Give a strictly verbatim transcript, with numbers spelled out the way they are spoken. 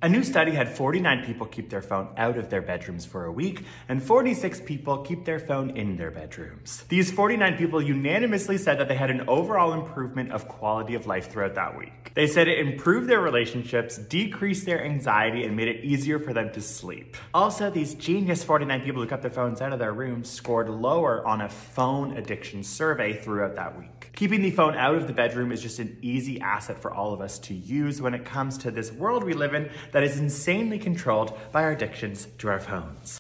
A new study had forty-nine people keep their phone out of their bedrooms for a week, and forty-six people keep their phone in their bedrooms. These forty-nine people unanimously said that they had an overall improvement of quality of life throughout that week. They said it improved their relationships, decreased their anxiety, and made it easier for them to sleep. Also, these genius forty-nine people who kept their phones out of their rooms scored lower on a phone addiction survey throughout that week. Keeping the phone out of the bedroom is just an easy asset for all of us to use when it comes to this world we live in that is insanely controlled by our addictions to our phones.